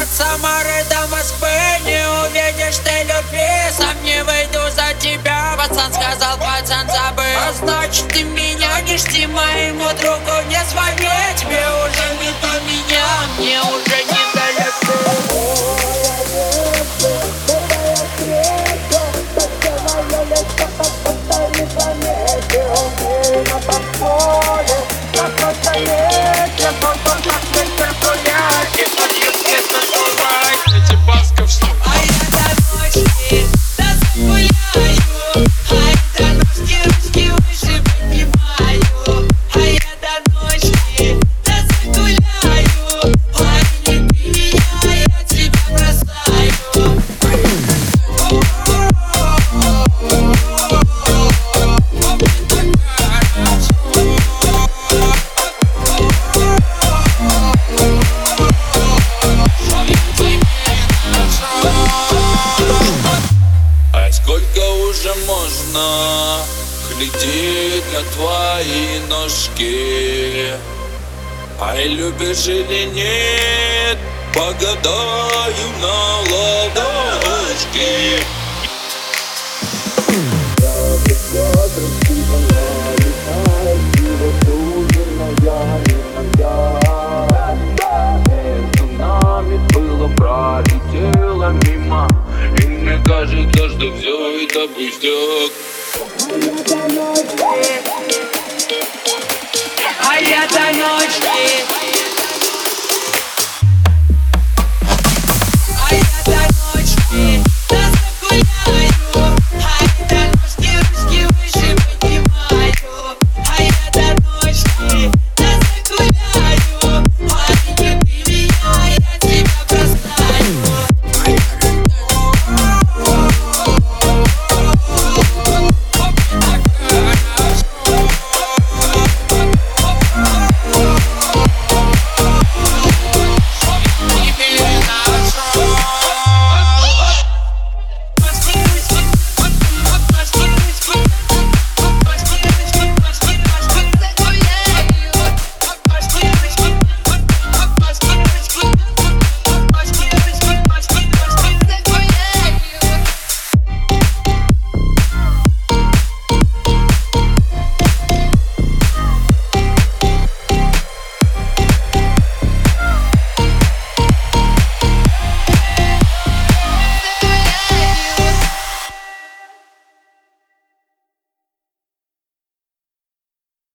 Самары до Москвы не увидишь ты любви. Сам не выйду за тебя, пацан сказал, пацан забыл. А значит ты меня не жди, моему другу не звони. Тебе уже не до меня, мне уже не можно глядеть на твои ножки? Ай, любишь или нет, погадаю на ладошки. Между нами было пролетело мимо, и мне кажется, что все это пустяк. А я до ночи.